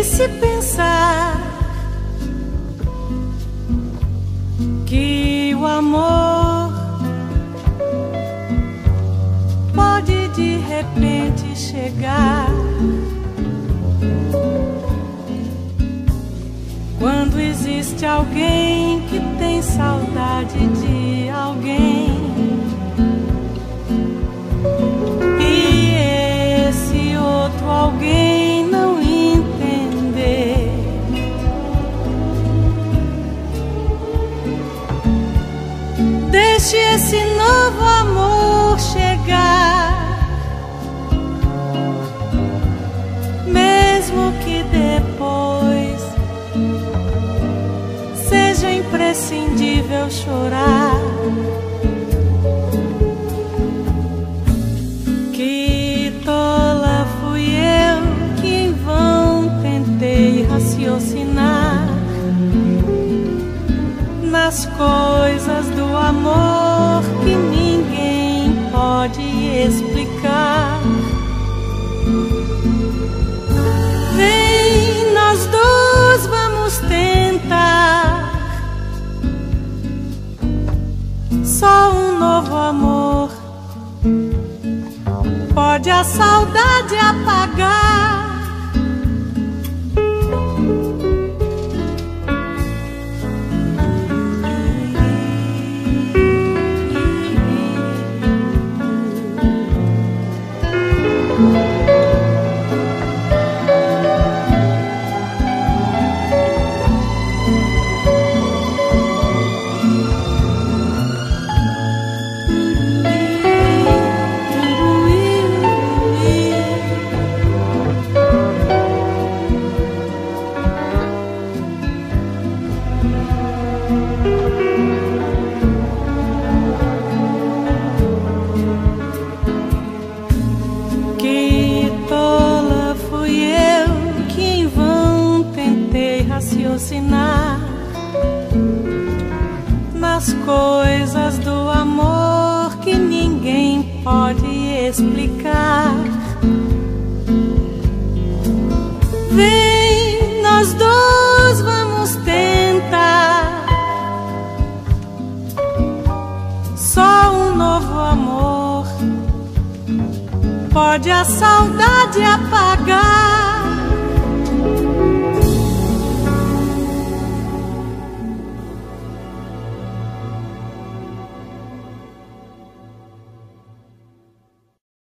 se pensar que o amor pode de repente chegar quando existe alguém que tem saudade de alguém e esse outro alguém não entender. Deixe esse novo amor chegar, mesmo que depois seja imprescindível chorar. Que tola fui eu que em vão tentei raciocinar nas coisas do amor que ninguém pode explicar. Vem, nós dois vamos tentar só um novo amor, pode a saudade apagar. Raciocinar nas coisas do amor que ninguém pode explicar. Vem, nós dois vamos tentar só um novo amor, pode a saudade apagar.